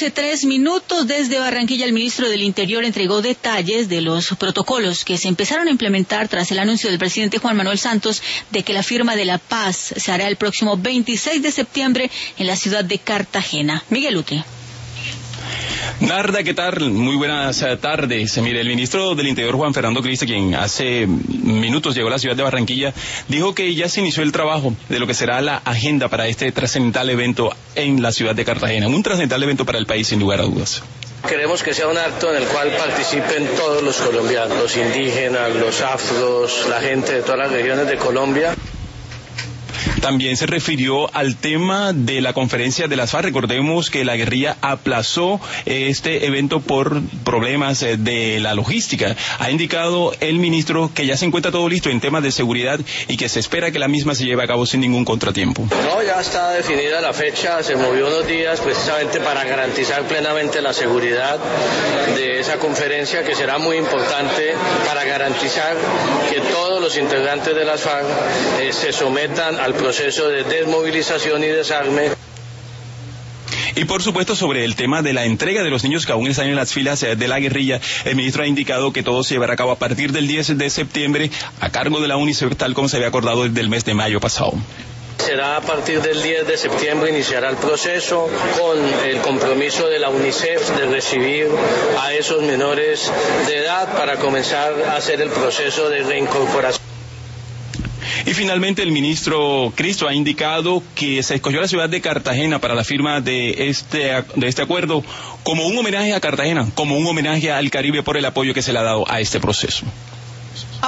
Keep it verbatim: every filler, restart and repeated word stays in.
doce, tres minutos. Desde Barranquilla, el ministro del Interior entregó detalles de los protocolos que se empezaron a implementar tras el anuncio del presidente Juan Manuel Santos de que la firma de la paz se hará el próximo veintiséis de septiembre en la ciudad de Cartagena. Miguel Luque. Narda, ¿qué tal? Muy buenas tardes. Mire, el ministro del Interior, Juan Fernando Cristi, quien hace minutos llegó a la ciudad de Barranquilla, dijo que ya se inició el trabajo de lo que será la agenda para este trascendental evento en la ciudad de Cartagena. Un trascendental evento para el país, sin lugar a dudas. Queremos que sea un acto en el cual participen todos los colombianos, los indígenas, los afros, la gente de todas las regiones de Colombia. También se refirió al tema de la conferencia de las FARC. Recordemos que la guerrilla aplazó este evento por problemas de la logística. Ha indicado el ministro que ya se encuentra todo listo en temas de seguridad y que se espera que la misma se lleve a cabo sin ningún contratiempo. No, ya está definida la fecha, se movió unos días precisamente para garantizar plenamente la seguridad de esa conferencia, que será muy importante para garantizar que todos los integrantes de las FARC eh, se sometan al proceso de desmovilización y desarme. Y por supuesto, sobre el tema de la entrega de los niños que aún están en las filas de la guerrilla, el ministro ha indicado que todo se llevará a cabo a partir del diez de septiembre a cargo de la UNICEF, tal como se había acordado desde el mes de mayo pasado. Será a partir del diez de septiembre, iniciará el proceso con el compromiso de la UNICEF de recibir a esos menores de edad para comenzar a hacer el proceso de reincorporación. Y finalmente el ministro Cristo ha indicado que se escogió la ciudad de Cartagena para la firma de este, de este acuerdo como un homenaje a Cartagena, como un homenaje al Caribe por el apoyo que se le ha dado a este proceso.